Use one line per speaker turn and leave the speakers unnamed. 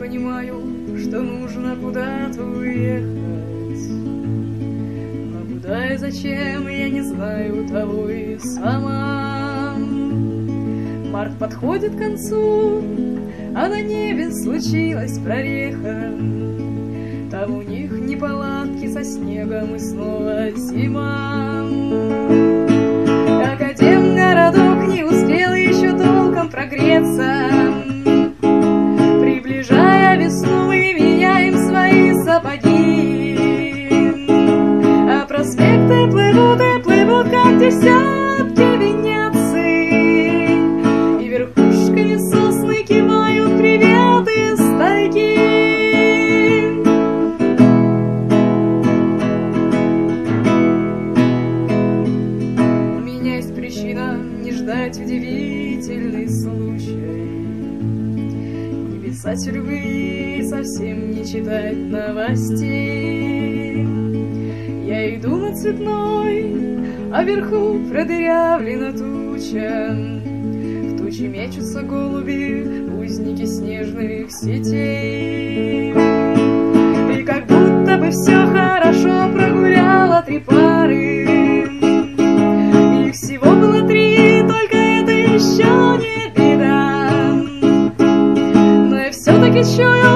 понимаю, что нужно куда-то уехать, но куда и зачем, я не знаю того и сама. Март подходит к концу, а на небе случилась прореха. Там у них неполадки со снегом и снова зима. Академгородок не успел еще толком прогреться. Приближая весну, мы меняем свои сапоги, а проспекты плывут и плывут, как десятки Венеции, и верхушками сосны кивают привет из тайги. У меня есть причина не ждать удивительный случай, не писать любви, совсем не читать новостей. Я иду на Цветной, а вверху продырявлена туча. В туче мечутся голуби, узники снежных сетей. И как будто бы все хорошо, прогуляла 3 пары. Их всего было 3, только это еще не беда. Но я все-таки чую